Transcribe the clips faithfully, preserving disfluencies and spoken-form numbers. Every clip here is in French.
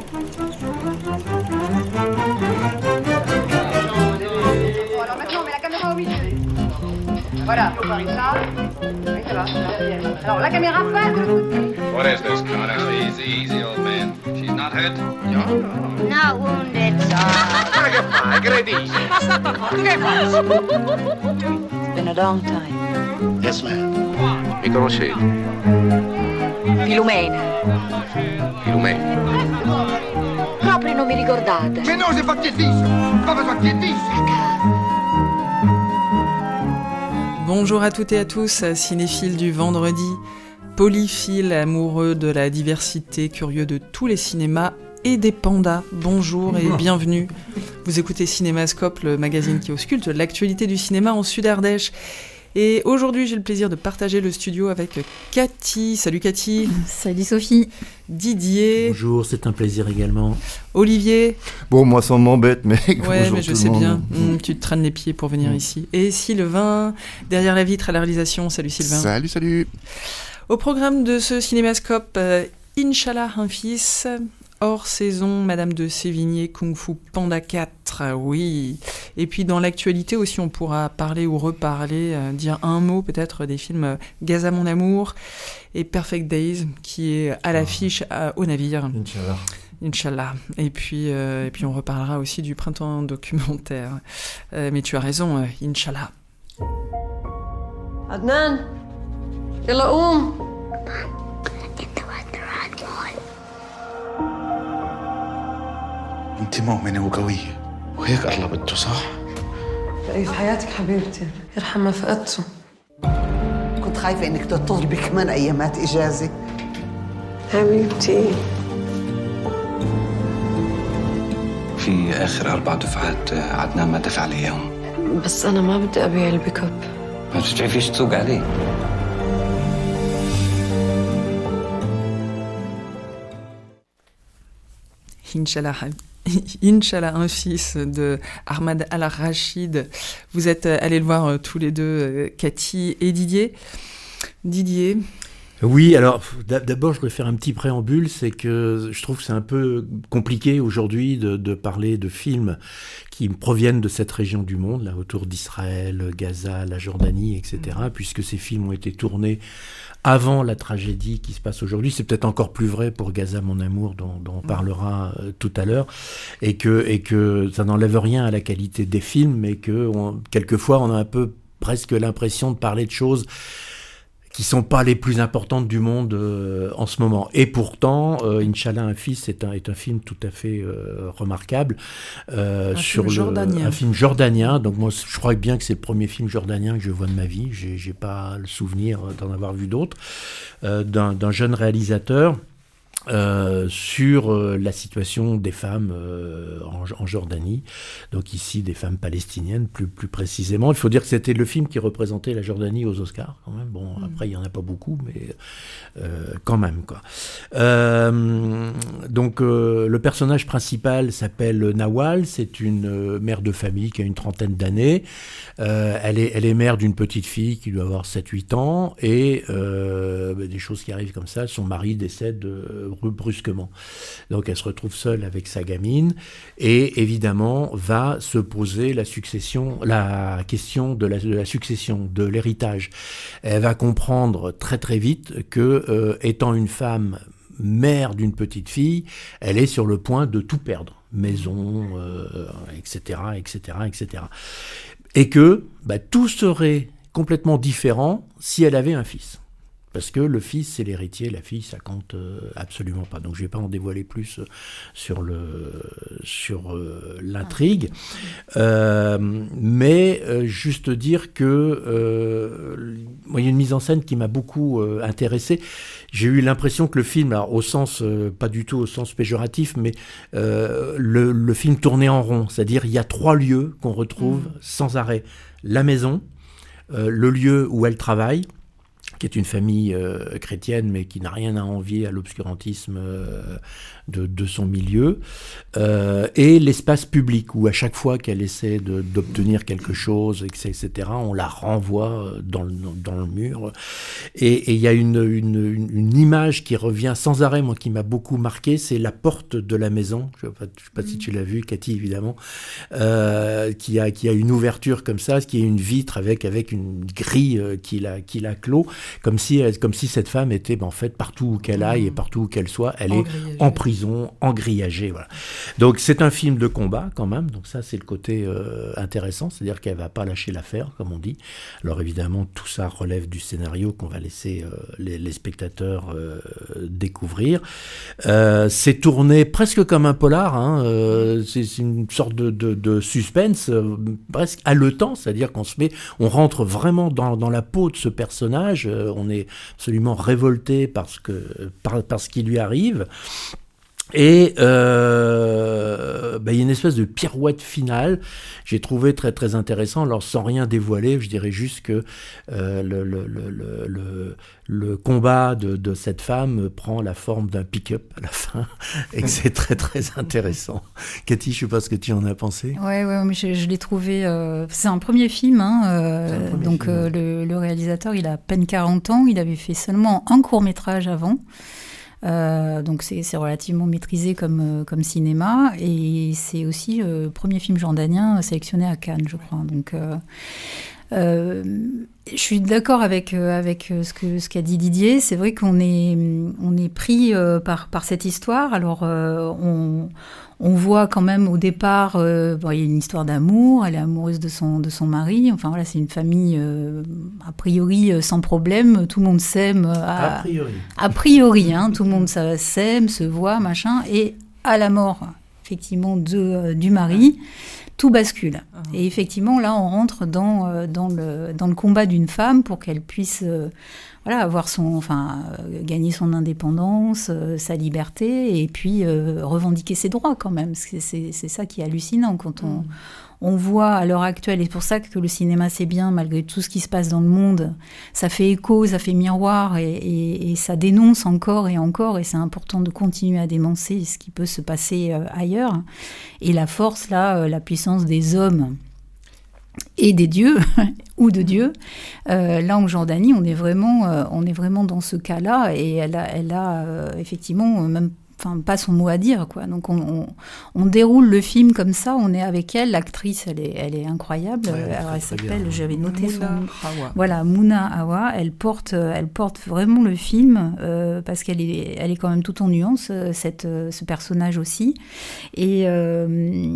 Alors maintenant, on met la caméra au milieu. Voilà, faut faire ça. Oui, ça va. Alors la caméra passe. What is this, Connor? Easy, easy, old man. She's not hurt? No, no. Not wounded, sir. Ma che fai? Credi? Basta poco, tu che fai? It's been a long time. Yes, ma'am. Mi conoscete? Filumena. Filumena. Proprio non mi ricordate. Mais non, j'ai pas de viso. Pas besoin de viso. Bonjour à toutes et à tous, cinéphiles du vendredi, polyphiles, amoureux de la diversité, curieux de tous les cinémas et des pandas. Bonjour et bienvenue. Vous écoutez Cinémascope, le magazine qui ausculte l'actualité du cinéma en Sud-Ardèche. Et aujourd'hui, j'ai le plaisir de partager le studio avec Cathy. Salut Cathy. Salut Sophie. Didier. Bonjour, c'est un plaisir également. Olivier. Bon, moi ça m'embête, mais ouais, mais je sais monde. bien. Mmh, tu te traînes les pieds pour venir mmh. ici. Et Sylvain, derrière la vitre à la réalisation. Salut Sylvain. Salut, salut. Au programme de ce cinémascope, euh, Inch'Allah, un fils. Hors saison, Madame de Sévigné, Kung Fu Panda quatre, oui. Et puis dans l'actualité aussi, on pourra parler ou reparler, euh, dire un mot peut-être des films euh, Gaza mon amour et Perfect Days, qui est à l'affiche à, au navire. Inch'Allah. Inch'Allah. Et puis, euh, et puis on reparlera aussi du printemps documentaire. Euh, mais tu as raison, euh, Inch'Allah. Adnan, يلا قوم. انت مؤمنة وقوية وهيك قربته صح؟ بقيت حياتك حبيبتي يرحم ما فقدته. كنت خايفة انك تطلبي كمان ايامات اجازة حبيبتي. في اخر اربع دفعات عدنان ما دفع لي اياهم. بس انا ما بدي ابيع البيك اب. ما بتعرفيش تسوق عليه. Inch'Allah, Inch'Allah, un fils de Ahmad Al-Rachid. Vous êtes allés le voir euh, tous les deux, euh, Cathy et Didier. Didier. Oui, alors d'abord je voudrais faire un petit préambule, c'est que je trouve que c'est un peu compliqué aujourd'hui de, de parler de films qui proviennent de cette région du monde, là autour d'Israël, Gaza, la Jordanie, et cetera, puisque ces films ont été tournés avant la tragédie qui se passe aujourd'hui. C'est peut-être encore plus vrai pour Gaza mon amour, dont, dont on parlera euh, tout à l'heure, et que, et que ça n'enlève rien à la qualité des films, mais que on, quelquefois on a un peu presque l'impression de parler de choses qui sont pas les plus importantes du monde euh, en ce moment. Et pourtant, euh, Inch'Allah, un fils est un, est un film tout à fait euh, remarquable. Euh, un sur film le, jordanien. Un film jordanien. Donc moi, je crois bien que c'est le premier film jordanien que je vois de ma vie. J'ai, j'ai pas le souvenir d'en avoir vu d'autres. Euh, d'un, d'un jeune réalisateur. Euh, sur euh, la situation des femmes euh, en, en Jordanie, donc ici des femmes palestiniennes plus, plus précisément. Il faut dire que c'était le film qui représentait la Jordanie aux Oscars quand même. Bon, mmh. Après il n'y en a pas beaucoup, mais euh, quand même quoi. Euh, donc euh, le personnage principal s'appelle Nawal, c'est une euh, mère de famille qui a une trentaine d'années. Euh, elle, est, elle est mère d'une petite fille qui doit avoir sept huit ans et euh, bah, des choses qui arrivent comme ça, son mari décède euh, brusquement. Donc elle se retrouve seule avec sa gamine et évidemment va se poser la succession, la question de la, de la succession, de l'héritage. Elle va comprendre très très vite que euh, étant une femme mère d'une petite fille, elle est sur le point de tout perdre, maison, euh, et cetera, et cetera, et cetera. Et que bah, tout serait complètement différent si elle avait un fils. Parce que le fils, c'est l'héritier, la fille, ça compte euh, absolument pas. Donc je ne vais pas en dévoiler plus euh, sur, le, sur euh, l'intrigue. Euh, mais euh, juste dire que euh, moi, il y a une mise en scène qui m'a beaucoup euh, intéressé. J'ai eu l'impression que le film, alors, au sens, euh, pas du tout au sens péjoratif, mais euh, le, le film tournait en rond. C'est-à-dire il y a trois lieux qu'on retrouve mmh. sans arrêt. La maison, euh, le lieu où elle travaille, qui est une famille euh, chrétienne, mais qui n'a rien à envier à l'obscurantisme euh, de, de son milieu, euh, et l'espace public, où à chaque fois qu'elle essaie de, d'obtenir quelque chose, et cetera, on la renvoie dans le, dans le mur. Et il y a une, une, une, une image qui revient sans arrêt, moi, qui m'a beaucoup marqué, c'est la porte de la maison. Je ne sais pas, je sais pas mmh. si tu l'as vu, Cathy, évidemment, euh, qui, a, qui a une ouverture comme ça, qui est une vitre avec, avec une grille euh, qui, la, qui la clôt, comme si, comme si cette femme était, ben, en fait, partout où qu'elle aille et partout où qu'elle soit, elle est en prison, engrillagée. Voilà. Donc, c'est un film de combat, quand même. Donc, ça, c'est le côté euh, intéressant, c'est-à-dire qu'elle ne va pas lâcher l'affaire, comme on dit. Alors, évidemment, tout ça relève du scénario qu'on va laisser euh, les, les spectateurs euh, découvrir. Euh, c'est tourné presque comme un polar, hein. euh, c'est, c'est une sorte de, de, de suspense euh, presque haletant, c'est-à-dire qu'on se met, on rentre vraiment dans, dans la peau de ce personnage, euh, on est absolument révolté par ce, que, par, par ce qui lui arrive. Et euh, bah, y a une espèce de pirouette finale, j'ai trouvé très très intéressant. Alors sans rien dévoiler, je dirais juste que euh, le, le, le, le, le combat de, de cette femme prend la forme d'un pick-up à la fin, et que c'est très très intéressant. Cathy, je sais pas ce que tu en as pensé. Ouais, ouais, mais je, je l'ai trouvé. Euh, c'est un premier film, hein, euh, premier donc film, euh, ouais. le, le réalisateur, il a à peine quarante ans, il avait fait seulement un court métrage avant. Euh, donc c'est, c'est relativement maîtrisé comme, euh, comme cinéma, et c'est aussi le euh, premier film jordanien sélectionné à Cannes, je crois. Donc euh, euh, je suis d'accord avec, euh, avec ce, que, ce qu'a dit Didier. C'est vrai qu'on est, on est pris euh, par, par cette histoire. Alors euh, on... On voit quand même au départ, euh, bon, il y a une histoire d'amour, elle est amoureuse de son, de son mari, enfin voilà, c'est une famille euh, a priori euh, sans problème, tout le monde s'aime. Euh, à, a priori. A priori, hein, tout le monde ça, s'aime, se voit, machin, et à la mort, effectivement, de, euh, du mari, tout bascule. Uh-huh. Et effectivement, là, on rentre dans, euh, dans, le, dans le combat d'une femme pour qu'elle puisse... Euh, Voilà, avoir son, enfin, euh, gagner son indépendance, euh, sa liberté, et puis euh, revendiquer ses droits quand même. C'est, c'est, c'est ça qui est hallucinant quand on, mmh. on voit à l'heure actuelle, et c'est pour ça que le cinéma c'est bien, malgré tout ce qui se passe dans le monde, ça fait écho, ça fait miroir, et, et, et ça dénonce encore et encore, et c'est important de continuer à dénoncer ce qui peut se passer euh, ailleurs. Et la force, là, euh, la puissance des hommes et des dieux, ou de Dieu. Euh, là, en Jordanie, on est vraiment, euh, on est vraiment dans ce cas-là, et elle a, elle a euh, effectivement même enfin, pas son mot à dire, quoi. Donc, on, on, on déroule le film comme ça, on est avec elle, l'actrice, elle est, elle est incroyable. Ouais, alors, elle s'appelle, bien. J'avais noté Mouna son... Hawa. Voilà, Mouna Hawa, elle porte, elle porte vraiment le film, euh, parce qu'elle est, elle est quand même tout en nuances, cette, ce personnage aussi. Et euh,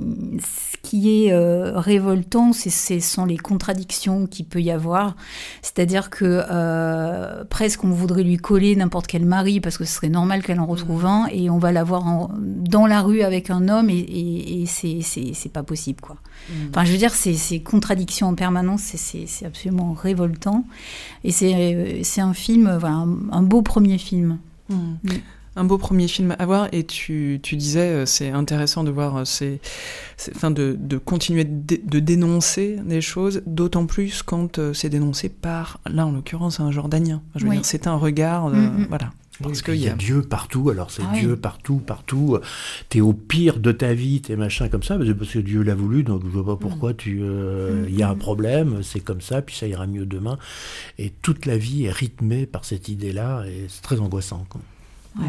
ce qui est euh, révoltant, c'est, ce sont les contradictions qu'il peut y avoir. C'est-à-dire que euh, presque on voudrait lui coller n'importe quel mari, parce que ce serait normal qu'elle en retrouve un, et on va la voir en, dans la rue avec un homme, et, et, et c'est, c'est, c'est pas possible, quoi. Mmh. Enfin, je veux dire, c'est, c'est contradiction en permanence, c'est, c'est, c'est absolument révoltant. Et c'est, c'est un film, voilà, un, un beau premier film. Mmh. Mmh. Un beau premier film à voir, et tu, tu disais, c'est intéressant de voir, c'est, c'est, enfin de, de continuer de, de dénoncer des choses, d'autant plus quand c'est dénoncé par, là en l'occurrence, un Jordanien. Je veux oui. dire, c'est un regard, euh, mmh. voilà. Parce oui, qu'il y a Dieu partout, alors c'est ah Dieu oui. partout, partout. T'es au pire de ta vie, t'es machin comme ça, parce que Dieu l'a voulu, donc je vois pas pourquoi tu. Il euh, mm. y a un problème, c'est comme ça, puis ça ira mieux demain. Et toute la vie est rythmée par cette idée-là, et c'est très angoissant, quoi. Ouais.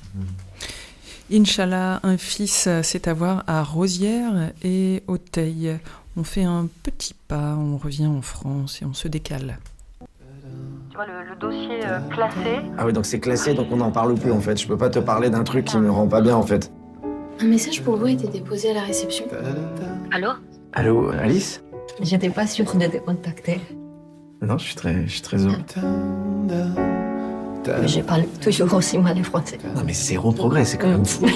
Mm. Inch'Allah, un fils, c'est à voir à Rosières et Auteuil. On fait un petit pas, on revient en France et on se décale. Tu vois, le, le dossier euh, classé. Ah oui, donc c'est classé, donc on n'en parle plus en fait. Je peux pas te parler d'un truc qui me rend pas bien en fait. Un message pour vous a été déposé à la réception. Allô ? Allô, Alice ? J'étais pas sûre de te contacter. Non, je suis très, je suis très heureux. Mais je parle toujours aussi mal le français. Non mais zéro progrès, c'est quand même fou.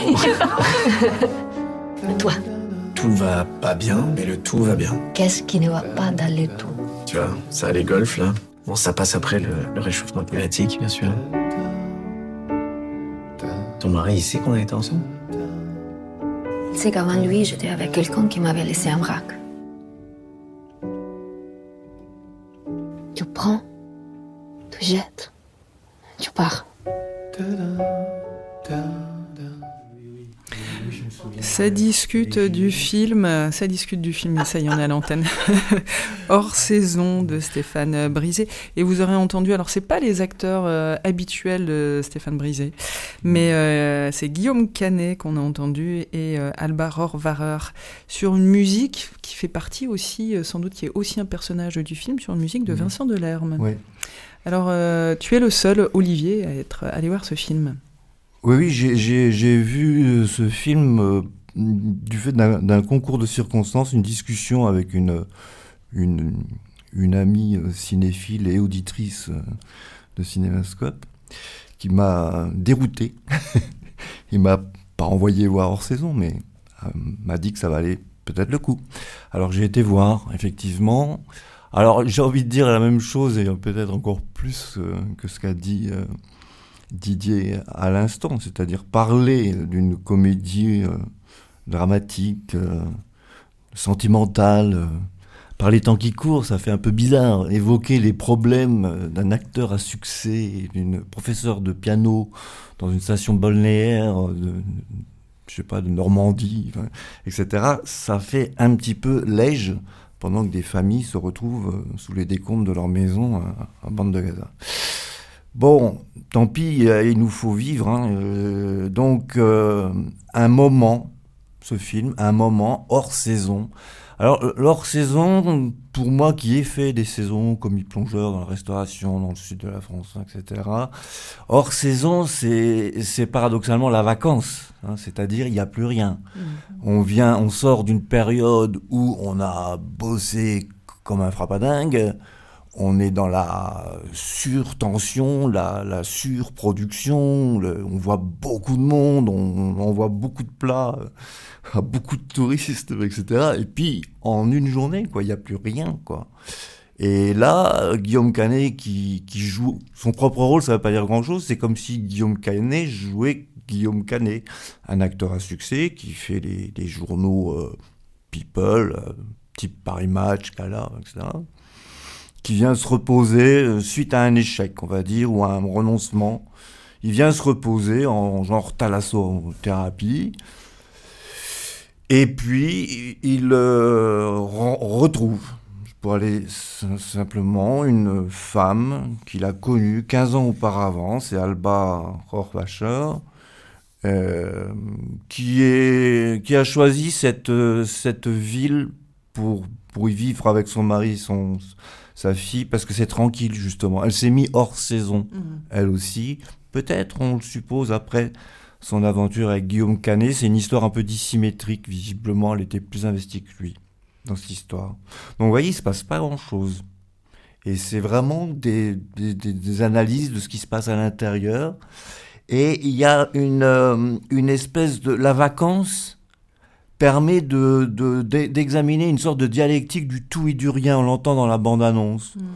Et toi ? Tout va pas bien, mais le tout va bien. Qu'est-ce qui ne va pas dans le tout ? Tu vois, ça les golfs là. Bon, ça passe après le, le réchauffement climatique, bien sûr. Ton mari, il sait qu'on a été ensemble ? Il sait qu'avant lui, j'étais avec quelqu'un qui m'avait laissé en vrac. Tu prends, tu jettes. pars. Ça discute du film, ça discute du film, ça y est, on est à l'antenne, Hors saison de Stéphane Brisé. Et vous aurez entendu, alors c'est pas les acteurs euh, habituels de Stéphane Brisé, mais euh, c'est Guillaume Canet qu'on a entendu et euh, Alba Rohrwacher sur une musique qui fait partie aussi, euh, sans doute qui est aussi un personnage du film, sur une musique de Vincent Delerme. Oui. Alors euh, tu es le seul, Olivier, à être allé voir ce film. Oui, oui, j'ai, j'ai, j'ai vu ce film euh, du fait d'un, d'un concours de circonstances, une discussion avec une, une, une amie cinéphile et auditrice de Cinémascope qui m'a dérouté. Il m'a pas envoyé voir Hors saison, mais euh, m'a dit que ça valait peut-être le coup. Alors j'ai été voir, effectivement. Alors j'ai envie de dire la même chose et peut-être encore plus euh, que ce qu'a dit... Euh, Didier à l'instant, c'est-à-dire parler d'une comédie euh, dramatique, euh, sentimentale, euh, par les temps qui courent, ça fait un peu bizarre. Évoquer les problèmes d'un acteur à succès, d'une professeure de piano dans une station balnéaire, de, je sais pas, de Normandie, enfin, et cetera, ça fait un petit peu léger pendant que des familles se retrouvent sous les décombres de leur maison à, à Bande de Gaza. Bon, tant pis, il nous faut vivre. Hein. Euh, donc, euh, un moment, ce film, un moment hors saison. Alors, l'hors saison, pour moi qui ai fait des saisons commis plongeur dans la restauration, dans le sud de la France, et cetera, hors saison, c'est, c'est paradoxalement la vacance. Hein, c'est-à-dire, il n'y a plus rien. Mmh. On vient, on sort d'une période où on a bossé comme un frappadingue. On est dans la surtension, la, la surproduction, le, on voit beaucoup de monde, on, on voit beaucoup de plats, euh, beaucoup de touristes, et cetera. Et puis, en une journée, quoi, il n'y a plus rien, quoi. Et là, Guillaume Canet qui, qui joue son propre rôle, ça ne veut pas dire grand-chose, c'est comme si Guillaume Canet jouait Guillaume Canet, un acteur à succès qui fait les, les journaux euh, People, euh, type Paris Match, Gala, et cetera, qui vient se reposer suite à un échec, on va dire, ou à un renoncement. Il vient se reposer en genre thalassothérapie. Et puis, il euh, retrouve, pour aller simplement, une femme qu'il a connue quinze ans auparavant, c'est Alba Rohrwacher, euh, qui, est, qui a choisi cette, cette ville pour, pour y vivre avec son mari, son... sa fille, parce que c'est tranquille, justement. Elle s'est mise hors saison, mmh. elle aussi. Peut-être, on le suppose, après son aventure avec Guillaume Canet. C'est une histoire un peu dissymétrique. Visiblement, elle était plus investie que lui dans cette histoire. Donc, vous voyez, il ne se passe pas grand-chose. Et c'est vraiment des, des, des, des analyses de ce qui se passe à l'intérieur. Et il y a une, euh, une espèce de... La vacance permet de, de, de, d'examiner une sorte de dialectique du tout et du rien. On l'entend dans la bande-annonce. Mmh.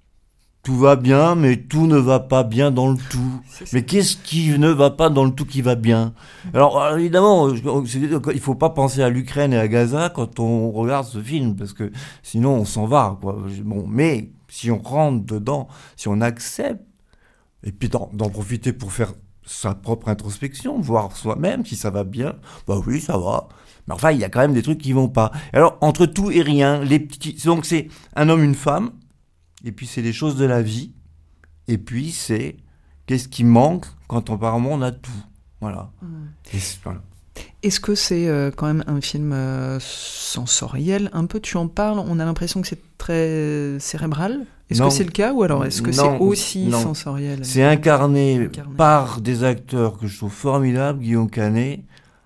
Tout va bien, mais tout ne va pas bien dans le tout. Mais qu'est-ce qui ne va pas dans le tout qui va bien ? Alors, évidemment, il ne faut pas penser à l'Ukraine et à Gaza quand on regarde ce film, parce que sinon on s'en va, quoi. Bon, mais si on rentre dedans, si on accepte, et puis d'en, d'en profiter pour faire sa propre introspection, voir soi-même si ça va bien, bah oui, ça va. Mais enfin, il y a quand même des trucs qui vont pas. Alors, entre tout et rien, les petits... donc c'est un homme, une femme, et puis c'est les choses de la vie, et puis c'est qu'est-ce qui manque quand apparemment on a tout. Voilà. Mmh. Et voilà. Est-ce que c'est euh, quand même un film euh, sensoriel un peu ? Tu en parles, on a l'impression que c'est très cérébral. Est-ce non. que c'est le cas, ou alors est-ce que non, c'est aussi non. sensoriel ? C'est incarné, incarné par des acteurs que je trouve formidables, Guillaume Canet,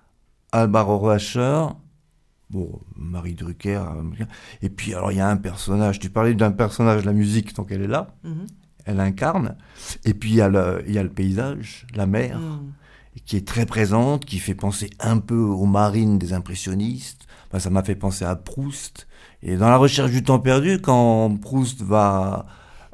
Alba Rohrwacher, bon, Marie Drucker, et puis alors il y a un personnage, tu parlais d'un personnage, la musique, donc elle est là, mm-hmm. elle incarne, et puis il y a le, il y a le paysage, la mer, mm. qui est très présente, qui fait penser un peu aux marines des impressionnistes. Enfin, ça m'a fait penser à Proust, et dans La recherche du temps perdu, quand Proust va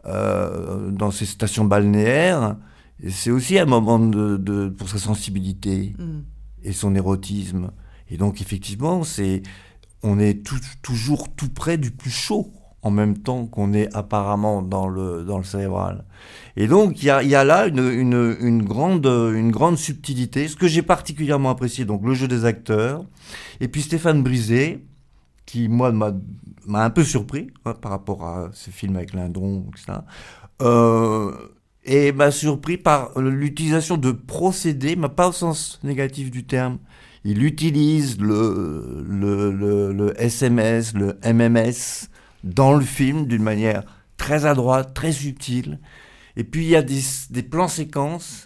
euh, dans ces stations balnéaires, c'est aussi un moment de, de, pour sa sensibilité. Mm. Et son érotisme. Et donc, effectivement, c'est, on est tout, toujours tout près du plus chaud. en même temps qu'on est apparemment dans le, dans le cérébral. Et donc, il y a, y a là une, une, une, grande, une grande subtilité. Ce que j'ai particulièrement apprécié, donc le jeu des acteurs, et puis Stéphane Brisé, qui, moi, m'a, m'a un peu surpris hein, par rapport à ce film avec Lindon, et cetera. Euh, et m'a surpris par l'utilisation de procédés, mais pas au sens négatif du terme. Il utilise le, le, le, le S M S, le M M S, dans le film d'une manière très adroite, très subtile. Et puis il y a des, des plans séquences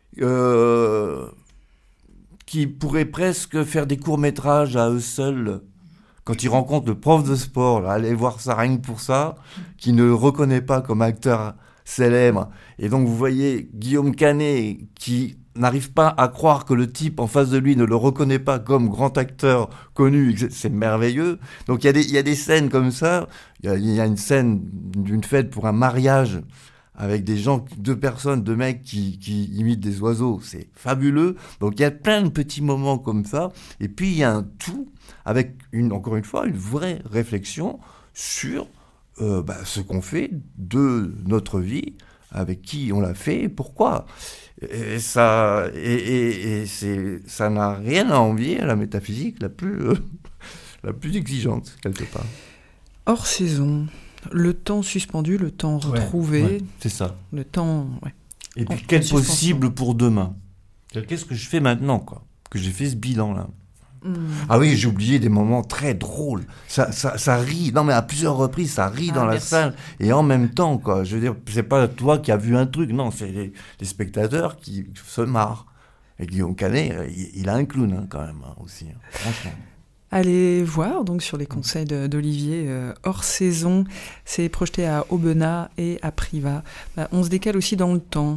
euh, qui pourraient presque faire des courts-métrages à eux seuls. Quand ils rencontrent le prof de sport, là, allez voir ça rien que pour ça, qui ne le reconnaît pas comme acteur célèbre. Et donc vous voyez Guillaume Canet qui n'arrive pas à croire que le type en face de lui ne le reconnaît pas comme grand acteur connu, c'est merveilleux. Donc il y a des, il y a des scènes comme ça, il y a, il y a une scène d'une fête pour un mariage avec des gens, deux personnes, deux mecs qui, qui imitent des oiseaux, c'est fabuleux. Donc il y a plein de petits moments comme ça, et puis il y a un tout avec, une, encore une fois, une vraie réflexion sur euh, bah, ce qu'on fait de notre vie, avec qui on l'a fait et pourquoi. Et ça, et, et, et c'est, ça n'a rien à envier à la métaphysique la plus, euh, la plus exigeante, quelque part. Hors saison, le temps suspendu, le temps retrouvé. Ouais, ouais, c'est ça. Le temps, ouais. Et puis, quel possible pour demain ? Qu'est-ce que je fais maintenant, quoi ? Que j'ai fait ce bilan-là. Mmh. Ah oui, j'ai oublié des moments très drôles. Ça, ça, ça rit. Non, mais à plusieurs reprises, ça rit ah, dans merci. la salle. Et en même temps, quoi. Je veux dire, c'est pas toi qui as vu un truc. Non, c'est les, les spectateurs qui se marrent. Et Guillaume Canet, il, il a un clown, hein, quand même, hein, aussi. Hein, franchement. Allez voir, donc, sur les conseils de, d'Olivier, euh, hors saison. C'est projeté à Aubenas et à Privas. Bah, on se décale aussi dans le temps.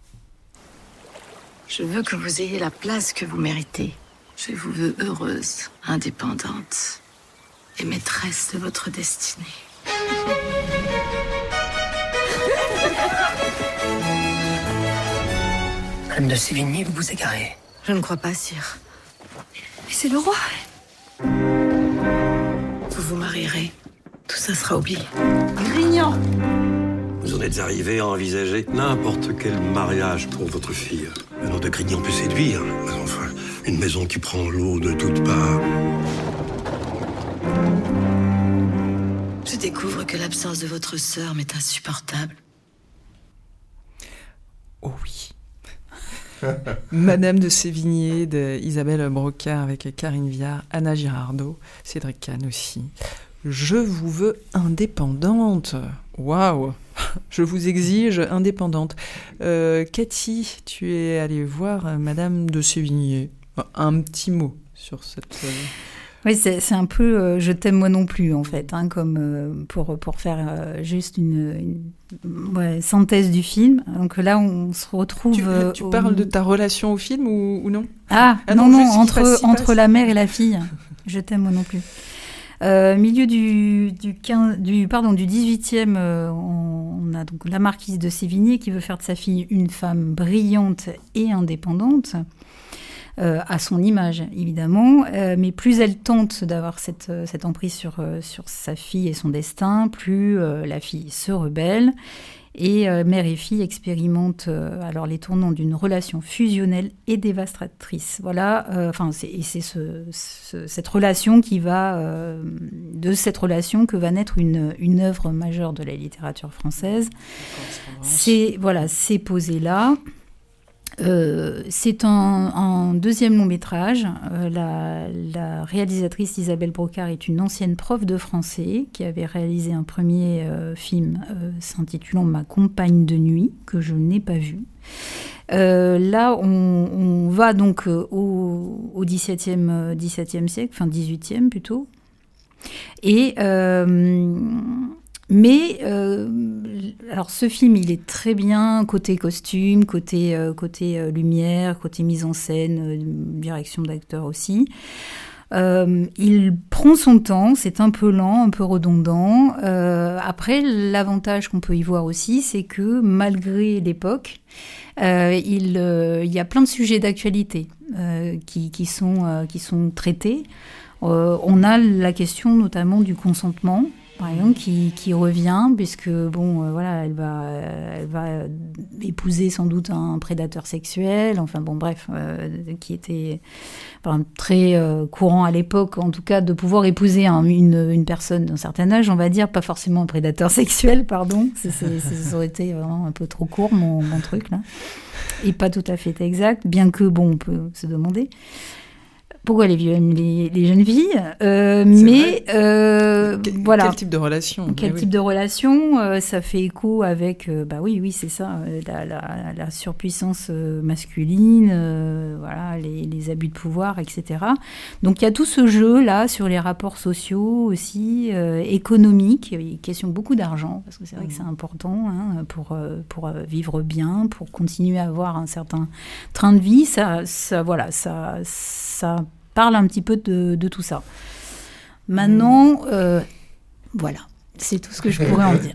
Je veux que vous ayez la place que vous méritez. Je vous veux heureuse, indépendante et maîtresse de votre destinée. Madame de Sévigné, vous vous égarez. Je ne crois pas, sire. Mais c'est le roi. Vous vous marierez. Tout ça sera oublié. Grignan. Vous en êtes arrivé à envisager n'importe quel mariage pour votre fille. Le nom de Grignan peut séduire, mais enfin, une maison qui prend l'eau de toutes parts. Je découvre que l'absence de votre sœur m'est insupportable. Oh oui. Madame de Sévigné, de Isabelle Brocard avec Karine Viard, Anna Girardot, Cédric Kahn aussi. Je vous veux indépendante. Waouh. Je vous exige indépendante. Euh, Cathy, tu es allée voir euh, Madame de Sévigné. Un petit mot sur cette... Euh... Oui, c'est, c'est un peu euh, « je t'aime moi non plus » en fait, hein, comme euh, pour, pour faire euh, juste une, une ouais, synthèse du film. Donc là, on se retrouve... Tu, euh, tu au... parles de ta relation au film ou, ou non ? Ah, ah non, non, non entre, entre la mère et la fille. « Je t'aime moi non plus ». Euh, milieu du, du, quinze, du, pardon, du dix-huitième, euh, on, on a donc la marquise de Sévigné qui veut faire de sa fille une femme brillante et indépendante, euh, à son image évidemment, euh, mais plus elle tente d'avoir cette, cette emprise sur, euh, sur sa fille et son destin, plus euh, la fille se rebelle. Et euh, mère et fille expérimentent euh, alors les tournants d'une relation fusionnelle et dévastatrice. Voilà, enfin euh, c'est, et c'est ce, ce, cette relation qui va, euh, de cette relation que va naître une, une œuvre majeure de la littérature française. C'est voilà, c'est posé là. Euh, c'est un, un deuxième long métrage. Euh, la, la réalisatrice Isabelle Brocard est une ancienne prof de français qui avait réalisé un premier euh, film euh, s'intitulant Ma compagne de nuit, que je n'ai pas vu. Euh, là, on, on va donc euh, au, au dix-septième, euh, dix-septième siècle, enfin dix-huitième plutôt. Et... Euh, Mais, euh, alors ce film, il est très bien côté costume, côté, euh, côté euh, lumière, côté mise en scène, euh, direction d'acteurs aussi. Euh, il prend son temps, c'est un peu lent, un peu redondant. Euh, après, l'avantage qu'on peut y voir aussi, c'est que malgré l'époque, euh, il, euh, il y a plein de sujets d'actualité euh, qui, qui, sont, euh, qui sont traités. Euh, on a la question notamment du consentement. par exemple, qui, qui revient, puisque, bon, euh, voilà, elle va, euh, elle va épouser sans doute un prédateur sexuel, enfin, bon, bref, euh, qui était enfin, très euh, courant à l'époque, en tout cas, de pouvoir épouser un, une, une personne d'un certain âge, on va dire, pas forcément un prédateur sexuel, pardon, c'est, c'est, c'est, ça aurait été vraiment un peu trop court, mon, mon truc, là, et pas tout à fait exact, bien que, bon, on peut se demander pourquoi les, vieux aiment les, les jeunes filles, euh, mais euh, quel, voilà. Quel type de relation Quel mais type oui. de relation euh, Ça fait écho avec, euh, bah oui, oui, c'est ça, euh, la, la, la surpuissance euh, masculine, euh, voilà, les, les abus de pouvoir, et cetera. Donc il y a tout ce jeu là sur les rapports sociaux aussi, euh, économiques. Il y a question beaucoup d'argent parce que c'est vrai mmh. que c'est important hein, pour euh, pour euh, vivre bien, pour continuer à avoir un certain train de vie. Ça, ça, voilà, ça. ça parle un petit peu de, de tout ça. Maintenant, euh, voilà, c'est tout ce que je pourrais en dire.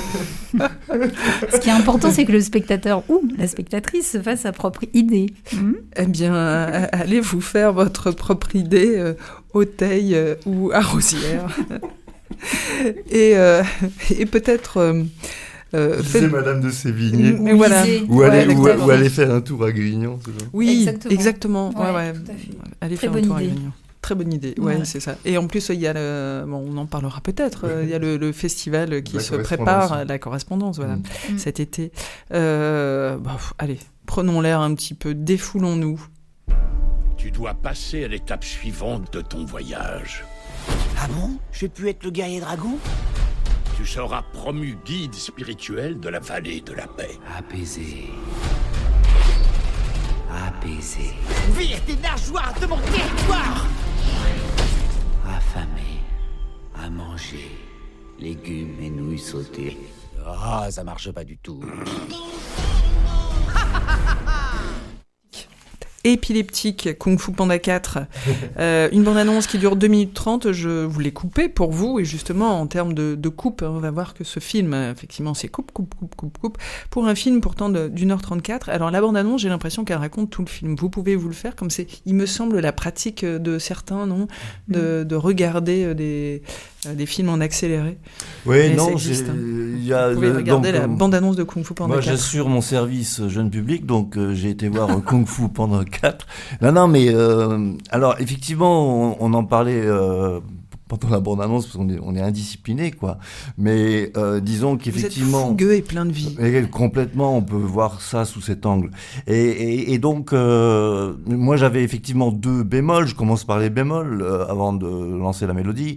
Ce qui est important, c'est que le spectateur ou la spectatrice se fasse sa propre idée. Mmh. Eh bien, euh, allez vous faire votre propre idée euh, au Teil euh, ou à Rosières. et, euh, et peut-être... Euh, Euh, disait fait... Madame de Sévigné. Mais voilà. Ou ouais, aller, ou, ou aller faire un tour à Grignan. C'est ça oui, exactement. exactement. Ouais, ouais. Tout à fait. Aller Très faire bonne un tour idée. à Grignan. Très bonne idée, ouais, ouais. c'est ça. Et en plus, il y a le, bon, on en parlera peut-être, il y a le, le festival qui la se prépare, la correspondance, voilà, mmh. cet été. Euh, bah, allez, prenons l'air un petit peu, défoulons-nous. Tu dois passer à l'étape suivante de ton voyage. Ah bon ? J'ai pu être le guerrier dragon ? Tu seras promu guide spirituel de la vallée de la paix. Apaisé. Apaisé. Vire tes nageoires de mon territoire! Affamé. À manger. Légumes et nouilles sautées. Ah, ça marche pas du tout. Épileptique, Kung Fu Panda quatre, euh, une bande-annonce qui dure deux minutes trente, je voulais couper pour vous, et justement en termes de, de coupe, on va voir que ce film, effectivement, c'est coupe, coupe, coupe, coupe, coupe, pour un film pourtant de, d'une heure trente-quatre. Alors la bande-annonce, j'ai l'impression qu'elle raconte tout le film. Vous pouvez vous le faire, comme c'est, il me semble, la pratique de certains, non, de, de regarder des, des films en accéléré. Oui, mais non, existe, hein. y a, vous pouvez le, regarder donc, la bande-annonce de Kung Fu Panda moi, quatre. Moi, j'assure mon service jeune public, donc euh, j'ai été voir Kung Fu Panda quatre. Non, non, mais euh, alors effectivement, on, on en parlait euh, pendant la bande-annonce parce qu'on est, on est indiscipliné, quoi. Mais euh, disons qu'effectivement, vous êtes fougueux et plein de vie. Et complètement, on peut voir ça sous cet angle. Et, et, et donc, euh, moi, j'avais effectivement deux bémols. Je commence par les bémols euh, avant de lancer la mélodie.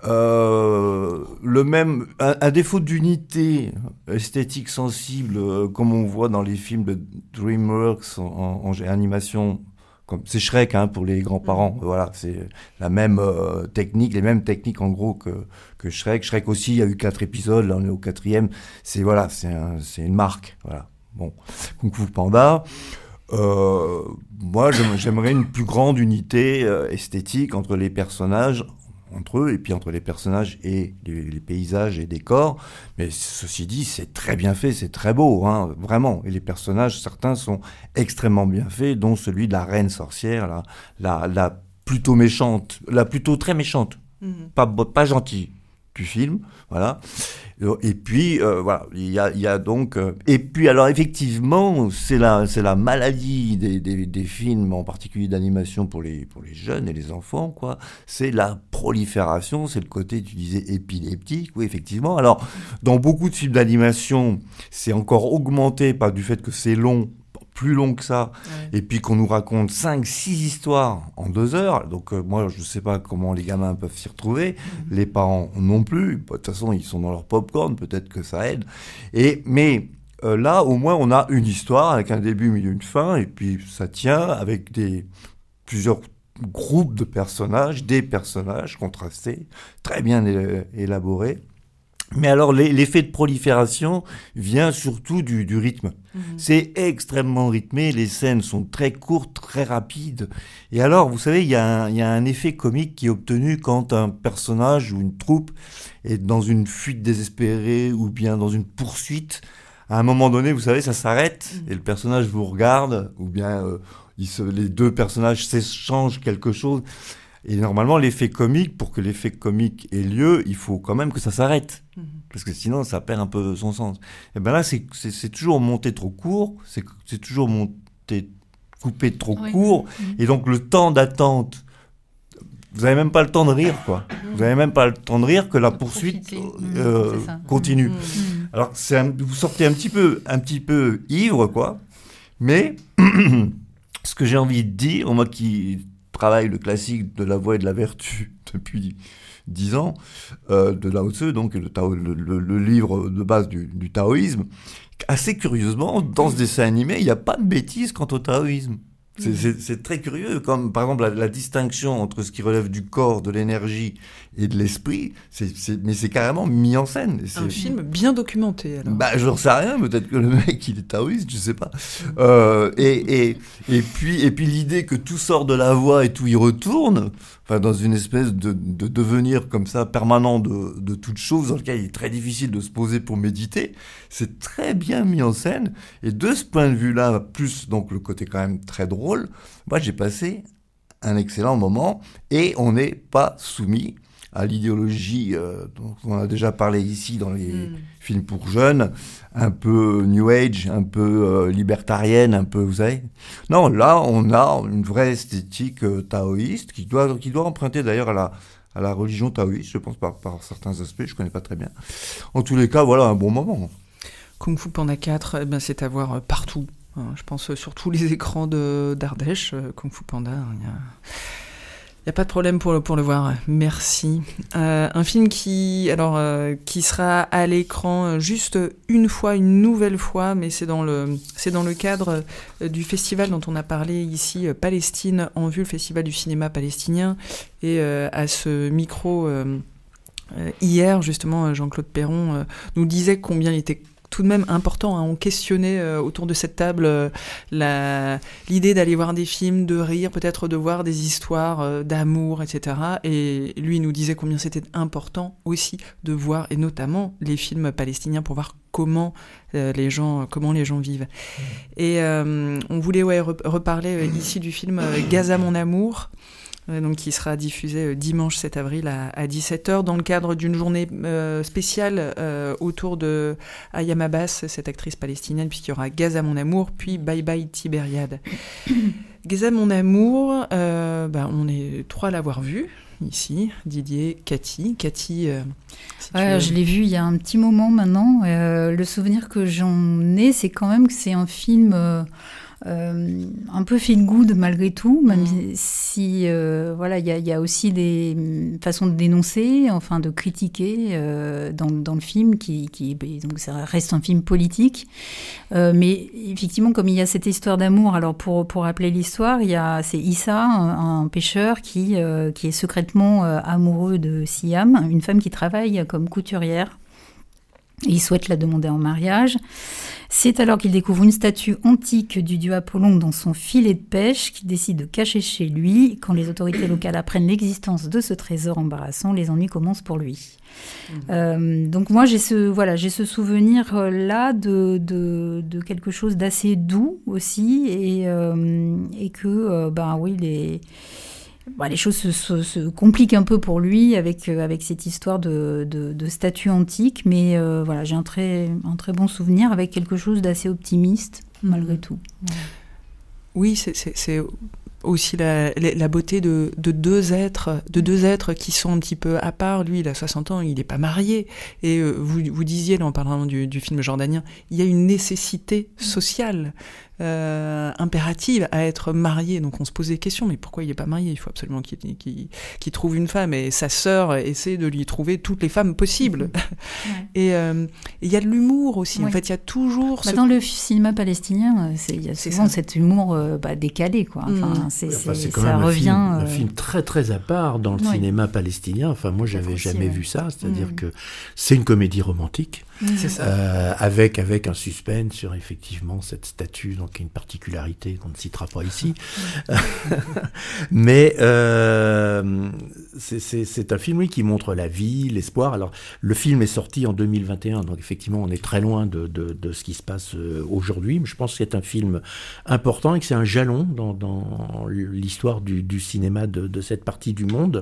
Euh, le même, un, un défaut d'unité esthétique sensible, euh, comme on voit dans les films de DreamWorks en, en, en animation. Comme, c'est Shrek hein, pour les grands-parents, mmh. voilà, c'est la même euh, technique, les mêmes techniques en gros que, que Shrek. Shrek aussi, il y a eu quatre épisodes, là on est au quatrième, c'est voilà, c'est, un, c'est une marque, voilà. Bon, Kung Fu Panda, euh, moi j'aimerais une plus grande unité euh, esthétique entre les personnages, entre eux, et puis entre les personnages et les, les paysages et décors. Mais ceci dit, c'est très bien fait, c'est très beau, hein, vraiment. Et les personnages, certains sont extrêmement bien faits, dont celui de la reine sorcière, la, la, la plutôt méchante, la plutôt très méchante, mmh. pas, pas gentille du film, voilà. Et puis euh, voilà, il y a, il y a donc euh, et puis alors effectivement, c'est la c'est la maladie des, des des films, en particulier d'animation pour les pour les jeunes et les enfants, quoi. C'est la prolifération, c'est le côté, tu disais, épileptique, oui effectivement. Alors dans beaucoup de films d'animation, c'est encore augmenté par du fait que c'est long. Plus long que ça, ouais. Et puis qu'on nous raconte cinq six histoires en deux heures, donc euh, moi je sais pas comment les gamins peuvent s'y retrouver, mmh. Les parents non plus, de toute façon ils sont dans leur popcorn, peut-être que ça aide, et, mais euh, là au moins on a une histoire avec un début, milieu, une fin, et puis ça tient avec des plusieurs groupes de personnages, des personnages contrastés, très bien é- élaborés. Mais alors, l'effet de prolifération vient surtout du, du rythme. Mmh. C'est extrêmement rythmé, les scènes sont très courtes, très rapides. Et alors, vous savez, il y, y a un effet comique qui est obtenu quand un personnage ou une troupe est dans une fuite désespérée ou bien dans une poursuite. À un moment donné, vous savez, ça s'arrête mmh. et le personnage vous regarde, ou bien euh, il se, les deux personnages s'échangent quelque chose. Et normalement, l'effet comique, pour que l'effet comique ait lieu, il faut quand même que ça s'arrête. Mmh. Parce que sinon, ça perd un peu son sens. Et ben là, c'est, c'est, c'est toujours monté trop court, c'est, c'est toujours monté, coupé trop oui. court. Mmh. Et donc, le temps d'attente, vous n'avez même pas le temps de rire, quoi. Mmh. Vous n'avez même pas le temps de rire que la poursuite euh, mmh, continue. Mmh. Alors, c'est un, vous sortez un petit peu, un petit peu ivre, quoi. Mais ce que j'ai envie de dire, moi qui travaille le classique de la voix et de la vertu depuis dix ans, euh, de Lao Tzu, donc le, Tao, le, le, le livre de base du, du taoïsme, assez curieusement, dans ce dessin animé, il n'y a pas de bêtises quant au taoïsme. C'est, c'est, c'est très curieux, comme par exemple la, la distinction entre ce qui relève du corps, de l'énergie et de l'esprit, c'est, c'est, mais c'est carrément mis en scène. C'est un film bien documenté, alors. Bah, j'en sais rien, peut-être que le mec, il est taoïste, je sais pas. Euh, et, et, et, puis, et puis l'idée que tout sort de la voix et tout y retourne, enfin, dans une espèce de, de devenir comme ça permanent de, de toute chose, dans lequel il est très difficile de se poser pour méditer, c'est très bien mis en scène. Et de ce point de vue-là, plus donc le côté quand même très drôle, moi j'ai passé un excellent moment et on n'est pas soumis à l'idéologie euh, dont on a déjà parlé ici dans les mmh. films pour jeunes, un peu New Age, un peu euh, libertarienne, un peu, vous savez. Non, là, on a une vraie esthétique euh, taoïste qui doit, qui doit emprunter d'ailleurs à la, à la religion taoïste, je pense, par, par certains aspects, je ne connais pas très bien. En tous les cas, voilà un bon moment. Kung Fu Panda quatre, eh ben, c'est à voir euh, partout. Hein, je pense euh, sur tous les écrans de, d'Ardèche, euh, Kung Fu Panda, il y a... Il n'y a pas de problème pour le, pour le voir, merci. Euh, un film qui, alors, euh, qui sera à l'écran juste une fois, une nouvelle fois, mais c'est dans le, c'est dans le cadre du festival dont on a parlé ici, Palestine en vue, le festival du cinéma palestinien. Et euh, à ce micro, euh, hier, justement, Jean-Claude Perron euh, nous disait combien il était tout de même important, hein. On questionnait euh, autour de cette table euh, la, l'idée d'aller voir des films, de rire, peut-être de voir des histoires euh, d'amour, et cetera. Et lui nous disait combien c'était important aussi de voir, et notamment les films palestiniens, pour voir comment euh, les gens comment les gens vivent. Mmh. Et euh, on voulait ouais, re- reparler euh, ici du film euh, Gaza mon amour, donc qui sera diffusé dimanche sept avril à, à dix-sept heures dans le cadre d'une journée euh, spéciale euh, autour de Ayam Abbas, cette actrice palestinienne, puisqu'il y aura Gaza mon amour, puis Bye Bye Tibériade. Gaza mon amour, euh, bah, on est trois à l'avoir vu ici, Didier, Cathy. Cathy, euh, si ouais, tu... je l'ai vu il y a un petit moment maintenant. Euh, le souvenir que j'en ai, c'est quand même que c'est un film... Euh, Euh, un peu feel good malgré tout, même mmh. si euh, voilà, il y, y a aussi des façons de dénoncer, enfin de critiquer euh, dans, dans le film, qui, qui donc ça reste un film politique, euh, mais effectivement comme il y a cette histoire d'amour, alors pour pour rappeler l'histoire, il y a c'est Issa, un, un pêcheur qui euh, qui est secrètement euh, amoureux de Siam, une femme qui travaille comme couturière. Et il souhaite la demander en mariage. C'est alors qu'il découvre une statue antique du dieu Apollon dans son filet de pêche qu'il décide de cacher chez lui. Quand les autorités locales apprennent l'existence de ce trésor embarrassant, les ennuis commencent pour lui. Mmh. Euh, donc moi, j'ai ce, voilà, j'ai ce souvenir-là de, de, de quelque chose d'assez doux aussi, et, euh, et que, euh, ben oui, les... Bah, les choses se, se, se compliquent un peu pour lui avec, euh, avec cette histoire de, de, de statue antique, mais euh, voilà, j'ai un très, un très bon souvenir avec quelque chose d'assez optimiste, mmh. malgré tout. Ouais. Oui, c'est, c'est, c'est aussi la, la beauté de, de, deux êtres, de deux êtres qui sont un petit peu à part. Lui, il a soixante ans, il n'est pas marié. Et euh, vous, vous disiez, là, en parlant du, du film jordanien, il y a une nécessité sociale. Euh, impérative à être marié, donc on se pose des questions, mais pourquoi il n'est pas marié ? Il faut absolument qu'il, qu'il, qu'il trouve une femme, et sa sœur essaie de lui trouver toutes les femmes possibles. Mmh. Ouais. Et il euh, y a de l'humour aussi, ouais. En fait il y a toujours... Bah, ce... Dans le cinéma palestinien, il y a souvent c'est cet humour euh, bah, décalé, quoi. Enfin, mmh. c'est, enfin, c'est c'est, quand ça même revient... Un film, euh... un film très très à part dans le ouais. cinéma palestinien, enfin moi j'avais jamais ouais. vu ça, c'est-à-dire mmh. que c'est une comédie romantique, C'est ça. Euh, avec, avec un suspense sur effectivement cette statue, donc qui a une particularité qu'on ne citera pas ici. Mais euh, c'est, c'est, c'est un film oui, qui montre la vie, l'espoir. Alors, le film est sorti en deux mille vingt et un, donc effectivement, on est très loin de, de, de ce qui se passe aujourd'hui. Mais je pense que c'est un film important et que c'est un jalon dans, dans l'histoire du, du cinéma de, de cette partie du monde.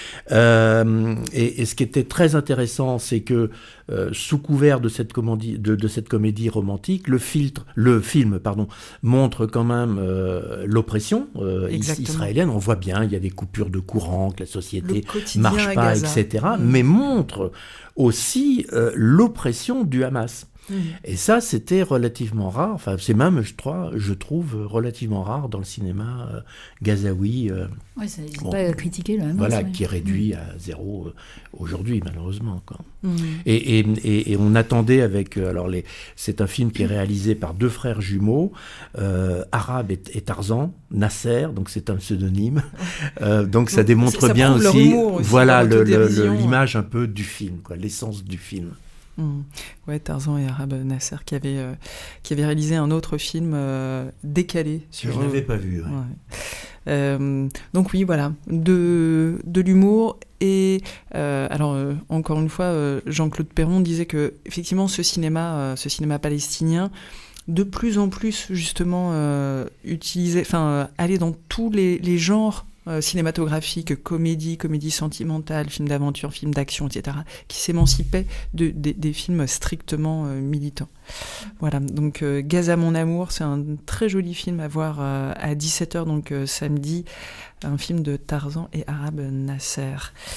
Euh, et, et ce qui était très intéressant, c'est que euh, sous couvert de cette, comédie, de, de cette comédie romantique, le, filtre, le film pardon, montre quand même euh, l'oppression euh, israélienne. On voit bien, il y a des coupures de courant, que la société ne marche pas, et cetera. Mmh. Mais montre aussi euh, l'oppression du Hamas. Mmh. Et ça, c'était relativement rare. Enfin, c'est même, je, crois, je trouve, relativement rare dans le cinéma euh, gazaoui. Euh, oui, ça n'hésite bon, pas à critiquer le Hamas. Voilà, ouais. qui est réduit mmh. à zéro euh, aujourd'hui, malheureusement. Quoi. Mmh. Et, et, et, et on attendait avec... Euh, alors, les, c'est un film qui est réalisé par deux frères jumeaux, euh, Arab et, et Tarzan, Nasser, donc c'est un pseudonyme. Euh, donc, donc ça démontre ça bien aussi, aussi voilà, le, le, le, l'image un peu du film, quoi, l'essence du film. Mmh. Ouais, Tarzan et Arab Nasser qui avait, euh, qui avait réalisé un autre film euh, décalé. Sur, je ne l'avais pas vu. Ouais. Ouais. Euh, donc oui, voilà, de, de l'humour. Et euh, alors, euh, encore une fois, euh, Jean-Claude Perron disait que effectivement, ce cinéma, euh, ce cinéma palestinien, de plus en plus justement euh, utilisait, enfin, euh, allait dans tous les, les genres Euh, cinématographique, comédie, comédie sentimentale, film d'aventure, film d'action, et cetera, qui s'émancipaient de, de, des films strictement euh, militants. Voilà, donc euh, Gaza mon amour, c'est un très joli film à voir euh, à dix-sept heures, donc euh, samedi, un film de Tarzan et Arab Nasser.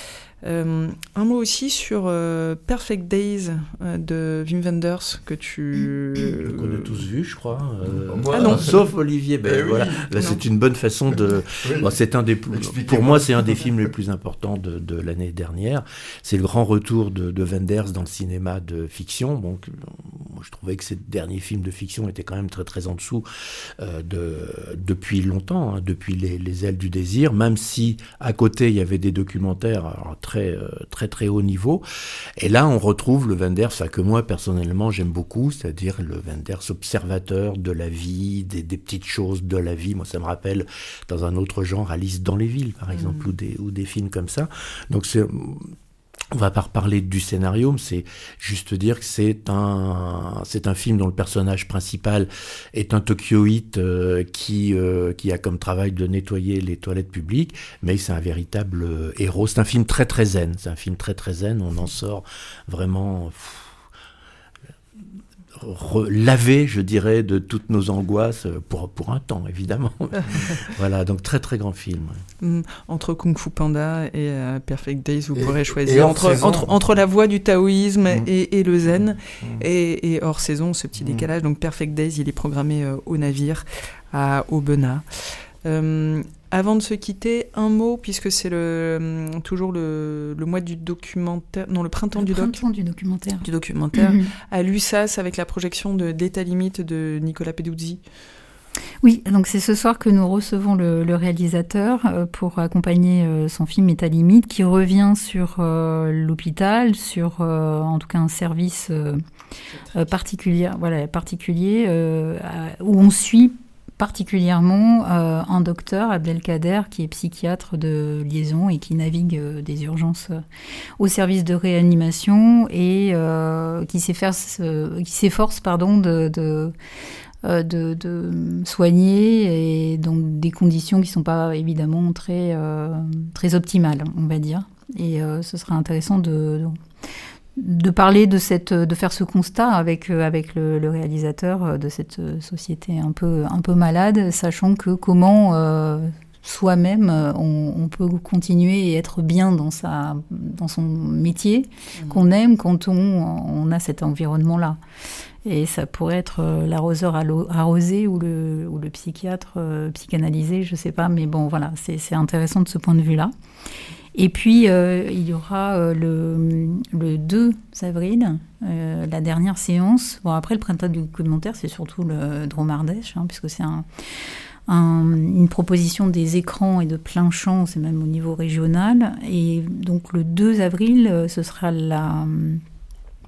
Euh, un mot aussi sur euh, Perfect Days euh, de Wim Wenders que tu qu'on a tous vu, je crois. Euh, ah non. Sauf Olivier. Ben, eh voilà. Oui. Là, c'est une bonne façon de. Oui. Bon, c'est un des plus... Pour moi, c'est un des films les plus importants de, de l'année dernière. C'est le grand retour de, de Wenders dans le cinéma de fiction. Bon, moi, je trouvais que ces derniers films de fiction étaient quand même très très en dessous euh, de depuis longtemps, hein, depuis les, les ailes du désir. Même si à côté il y avait des documentaires. Alors, très Très, très très haut niveau. Et là, on retrouve le Wenders, ça que moi, personnellement, j'aime beaucoup, c'est-à-dire le Wenders observateur de la vie, des, des petites choses de la vie. Moi, ça me rappelle, dans un autre genre, Alice dans les villes, par exemple, mmh. ou, des, ou des films comme ça. Donc, c'est... On va pas reparler du scénario, mais c'est juste dire que c'est un, c'est un film dont le personnage principal est un Tokyoïte euh, qui, euh, qui a comme travail de nettoyer les toilettes publiques, mais c'est un véritable euh, héros. C'est un film très très zen, c'est un film très très zen, on en sort vraiment... Pff, lavé, je dirais, de toutes nos angoisses pour, pour un temps, évidemment. Voilà, donc très très grand film. Mmh, entre Kung Fu Panda et euh, Perfect Days, vous et, pourrez choisir entre, entre, entre la voie du taoïsme mmh. et, et le zen, mmh. et, et hors saison, ce petit mmh. décalage. Donc Perfect Days, il est programmé euh, au navire à Aubenas. Euh, avant de se quitter, un mot, puisque c'est le, toujours le, le mois du documentaire, non, le printemps le du doc. Le printemps du documentaire. Du documentaire, mm-hmm. à l'U S A S avec la projection de d'État limite de Nicolas Peduzzi. Oui, donc c'est ce soir que nous recevons le, le réalisateur euh, pour accompagner euh, son film État limite, qui revient sur euh, l'hôpital, sur euh, en tout cas un service euh, euh, particulier, voilà, particulier euh, où on suit particulièrement euh, un docteur, Abdelkader, qui est psychiatre de liaison et qui navigue euh, des urgences euh, au service de réanimation et euh, qui s'efforce, euh, qui s'efforce pardon, de, de, euh, de, de soigner et dans des conditions qui ne sont pas évidemment très, euh, très optimales, on va dire. Et euh, ce sera intéressant de... de de parler de cette, de faire ce constat avec avec le, le réalisateur de cette société un peu un peu malade, sachant que comment euh, soi-même on, on peut continuer et être bien dans sa dans son métier mmh. qu'on aime quand on on a cet environnement-là. Et ça pourrait être l'arroseur arrosé ou le ou le psychiatre euh, psychanalysé, je sais pas, mais bon voilà, c'est c'est intéressant de ce point de vue-là. Et puis, euh, il y aura euh, le, le deux avril, euh, la dernière séance. Bon, après, le printemps du documentaire, c'est surtout le Dromardèche, hein, puisque c'est un, un, une proposition des écrans et de plein champ, c'est même au niveau régional. Et donc, le deux avril, ce sera la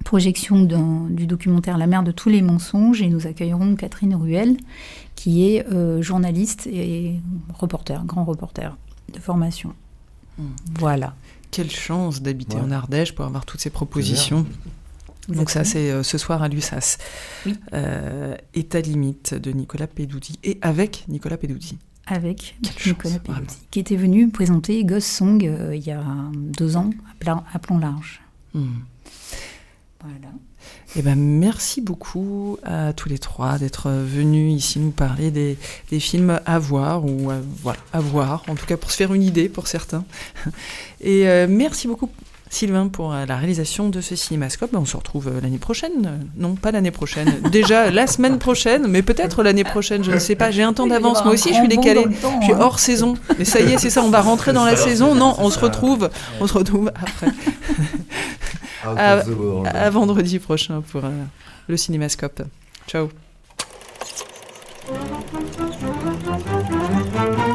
projection d'un, du documentaire La mer de tous les mensonges, et nous accueillerons Catherine Ruel, qui est euh, journaliste et reporter, grand reporter de formation. Mmh. Voilà. Quelle chance d'habiter ouais. en Ardèche pour avoir toutes ces propositions. Exactement. Donc ça, c'est euh, ce soir à l'U S A S. Oui. Euh, et ta limite de Nicolas Peduzzi. Et avec Nicolas Peduzzi. Avec Quelle Nicolas chance, Peduzzi, vraiment. qui était venu présenter Ghost Song euh, il y a deux ans, à, pla- à Plomb Large. Mmh. Voilà. Eh ben, merci beaucoup à tous les trois d'être venus ici nous parler des, des films à voir, ou à, voilà, à voir, en tout cas pour se faire une idée pour certains. Et euh, merci beaucoup Sylvain pour euh, la réalisation de ce Cinémascope. Ben, on se retrouve euh, l'année prochaine. Euh, non, pas l'année prochaine. Déjà la semaine prochaine, mais peut-être l'année prochaine, je ne sais pas. J'ai un temps d'avance. Moi aussi, je suis décalée. Je suis hors saison. Mais ça y est, c'est ça, on va rentrer dans la saison. Non, on se retrouve, on se retrouve après. À, à vendredi prochain pour euh, le Cinémascope. Ciao.